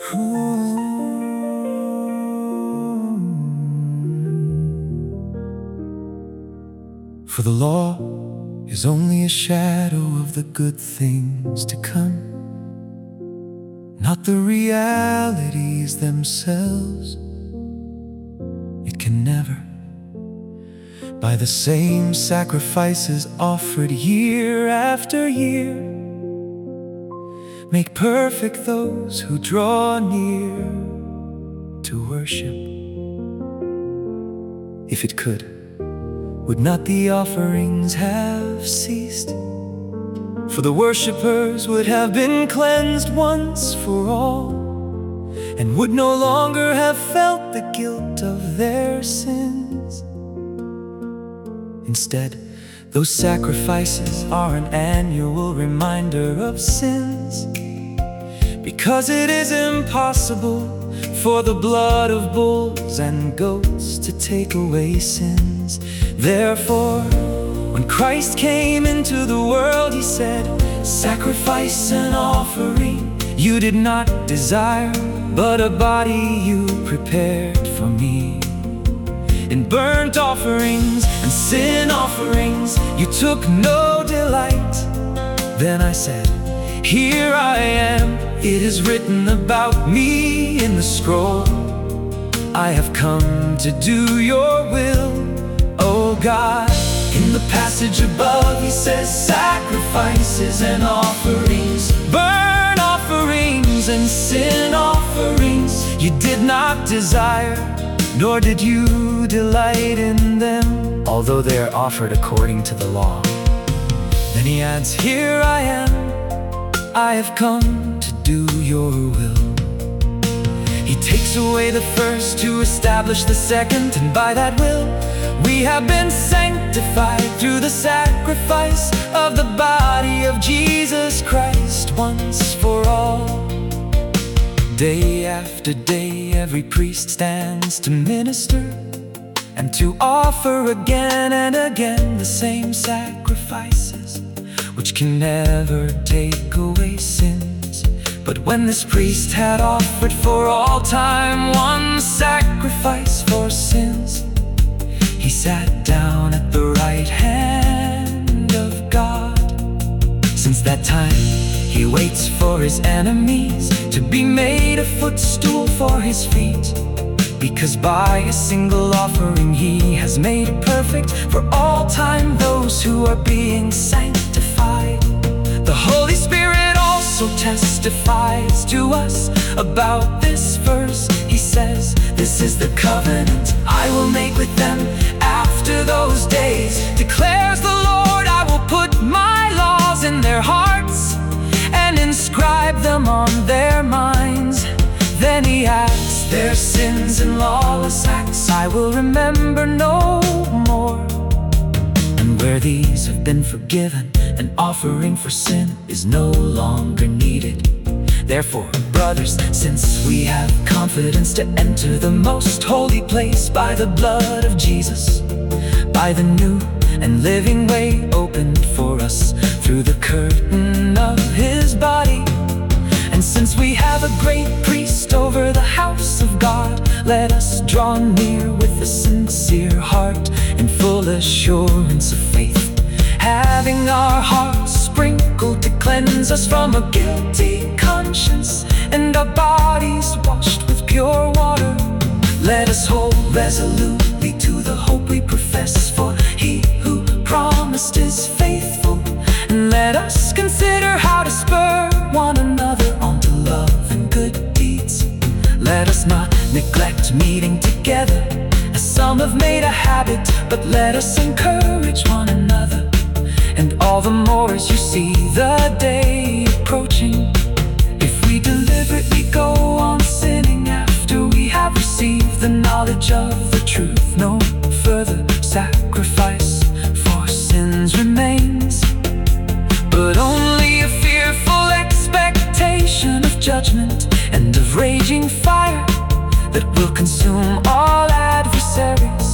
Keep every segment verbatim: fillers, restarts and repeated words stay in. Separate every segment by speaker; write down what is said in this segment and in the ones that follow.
Speaker 1: For the law is only a shadow of the good things to come, not the realities themselves. It can never, by the same sacrifices offered year after year, make perfect those who draw near to worship. If it could, would not the offerings have ceased? For the worshippers would have been cleansed once for all, and would no longer have felt the guilt of their sins. Instead, those sacrifices are an annual reminder of sins, because it is impossible for the blood of bulls and goats to take away sins. Therefore, when Christ came into the world, He said, "Sacrifice and offering you did not desire, but a body you prepared for me. In burnt offerings and sin offerings you took no delight." Then I said, "Here I am, it is written about me in the scroll. I have come to do your will, O God." In the passage above He says, "Sacrifices and offerings, burnt offerings and sin offerings you did not desire, nor did you delight in them, although they are offered according to the law." Then He adds, "Here I am, I have come to do your will." He takes away the first to establish the second, and by that will we have been sanctified through the sacrifice of the body of Jesus Christ once for all. Day after day every priest stands to minister and to offer again and again the same sacrifices, which can never take away sins. But when this priest had offered for all time one sacrifice for sins, He sat down at the right hand of God. Since that time He waits for His enemies to be made a footstool for His feet, because by a single offering He has made perfect for all time those who are being sanctified. The Holy Spirit also testifies to us about this verse. He says, "This is the covenant I will make with them after those days, declares the Lord. I will put my laws in their hearts and inscribe them on their minds." Then He adds, "Their sins and lawless acts I will remember no more." And where these have been forgiven, an offering for sin is no longer needed. Therefore, brothers, since we have confidence to enter the most holy place by the blood of Jesus, by the new and living way opened for us through the curtain of His body, and since we have a great priest over the house of God, let us draw near with a sincere heart in full assurance of faith, having our hearts sprinkled to cleanse us from a guilty conscience, and our bodies washed with pure water. Let us hold resolutely to the hope we profess, for He who promised is faithful. And let us consider how to spur one another on to love and good deeds. Let us not neglect meeting together, as some have made a habit, but let us encourage one another, and all the more as you see the day approaching. If we deliberately go on sinning after we have received the knowledge of the truth, no further sacrifice for sins remains, but only a fearful expectation of judgment and of raging fire that will consume all adversaries.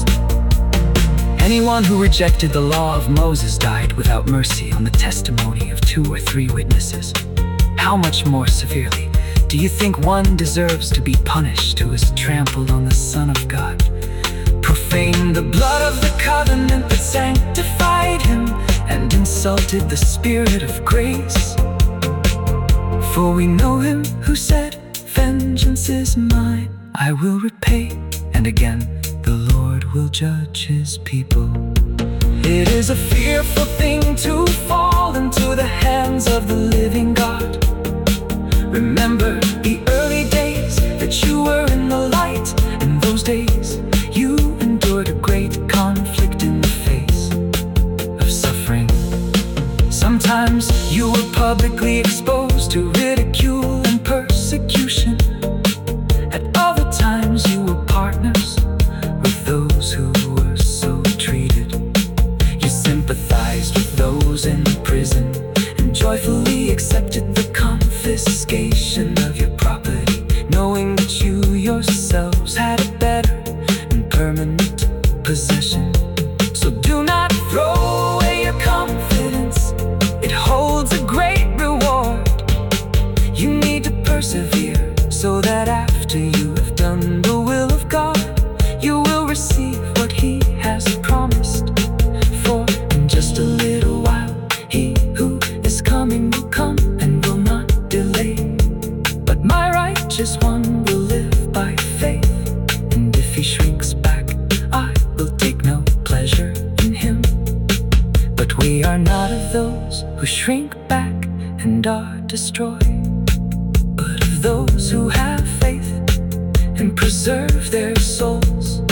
Speaker 1: Anyone who rejected the law of Moses died without mercy on the testimony of two or three witnesses. How much more severely Do you think one deserves to be punished who has trampled on the Son of God, profaned the blood of the covenant that sanctified him, and insulted the Spirit of grace? For we know him who said, "Vengeance is mine, I will repay," and again, "The Lord will judge his people." It is a fearful thing to fall into the hands of the living God. Remember the early days that you were in the light. In those days you endured a great conflict in the face of suffering. Sometimes you were publicly exposed to ridicule and persecution. At other times you were partners with those who were so treated. You sympathized with those in prison and joyfully accepted the confiscation of your property, knowing that you yourselves had a better and permanent possession. So do not throw away your confidence, it holds a great reward. You need to persevere so that after you have done the will of God, you will receive what he has promised. For in just a little while he who is coming will come and will not delay. But my righteous one will live by faith, and if he shrinks back, I will take no pleasure in him. But we are not of those who shrink back and are destroyed, but of those who have faith and preserve their souls.